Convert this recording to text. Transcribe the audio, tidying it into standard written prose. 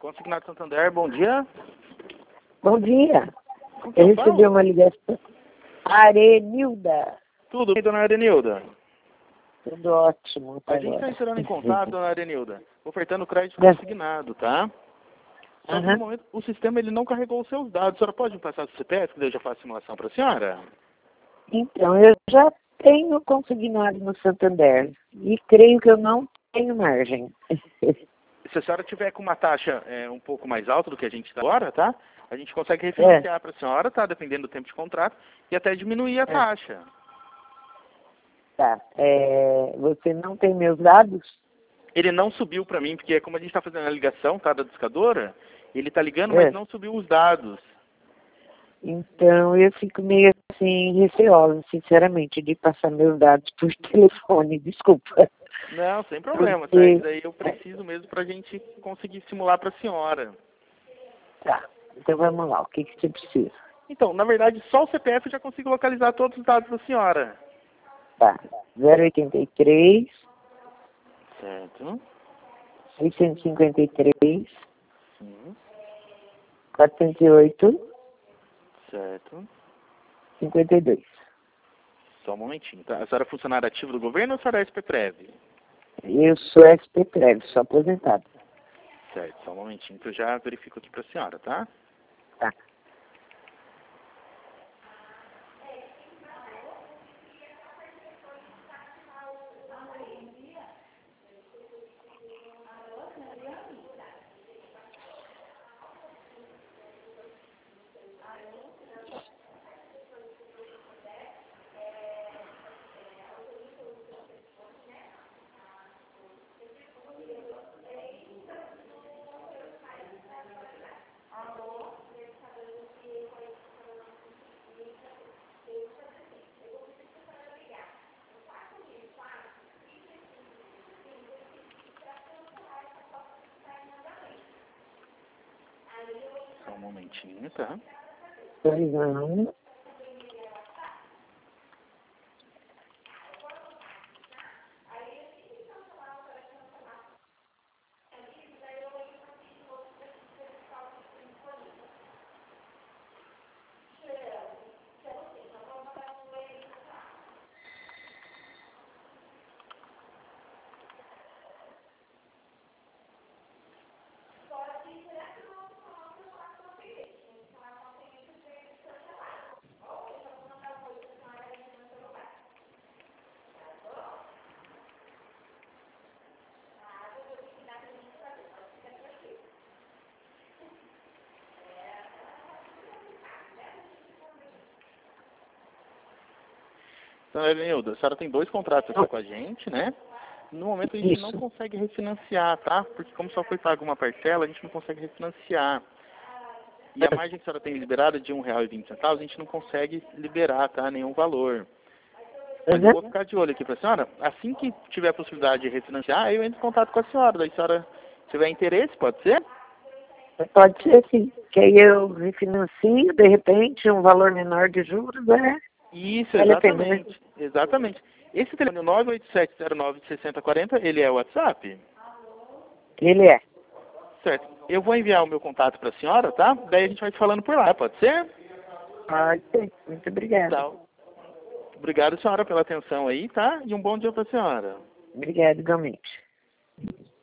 Consignado Santander, bom dia. Bom dia. Com quem Eu eu recebi falo? uma ligação. Arenilda. Tudo bem, dona Arenilda? Tudo ótimo. A Até gente está agora. entrando em contato, dona Arenilda, ofertando crédito É. consignado, tá? Só que Aham. no momento o sistema ele não carregou os seus dados. A senhora pode me passar o CPF, que daí eu já faço a simulação para a senhora? Então, eu já tenho consignado no Santander. E creio que eu não tenho margem. Se a senhora tiver com uma taxa um pouco mais alta do que a gente está agora, tá? A gente consegue refinanciar para a senhora, tá? Dependendo do tempo de contrato, e até diminuir a taxa. Tá. Você não tem meus dados? Ele não subiu para mim, porque como a gente está fazendo a ligação, tá, da discadora, ele está ligando, mas não subiu os dados. Então, eu fico meio assim, receosa, sinceramente, de passar meus dados por telefone. Desculpa. Não, sem problema, tá? Porque... Isso daí eu preciso mesmo para a gente conseguir simular para a senhora. Tá. Então, vamos lá. O que você precisa? Então, na verdade, só o CPF eu já consigo localizar todos os dados da senhora. Tá. 083 Certo. 653 Sim. 408 Certo. 52. Só um momentinho, tá? A senhora é funcionária ativa do governo ou a senhora é SPPrev? Eu sou SP-Prev, sou aposentado. Certo, só um momentinho que eu já verifico aqui para a senhora, tá? Tá. Só um momentinho, tá? Pois não. Então, Elenilda, a senhora tem 2 contratos aqui com a gente, né? No momento a gente não Isso. consegue refinanciar, tá? Porque como só foi paga uma parcela, a gente não consegue refinanciar. E a margem que a senhora tem liberada de R$1,20, a gente não consegue liberar, tá? Nenhum valor. Mas eu vou ficar de olho aqui para a senhora. Assim que tiver a possibilidade de refinanciar, eu entro em contato com a senhora. Daí a senhora tiver interesse, pode ser? Pode ser sim. Que aí eu refinancio, de repente, um valor menor de juros, Isso, vale a pena. exatamente. Exatamente. Esse telefone 987096040, ele é o WhatsApp? Ele é. Certo. Eu vou enviar o meu contato para a senhora, tá? Daí a gente vai se falando por lá, pode ser? Pode ser. Muito obrigada. Tá. Obrigado, senhora, pela atenção aí, tá? E um bom dia para a senhora. Obrigada, igualmente.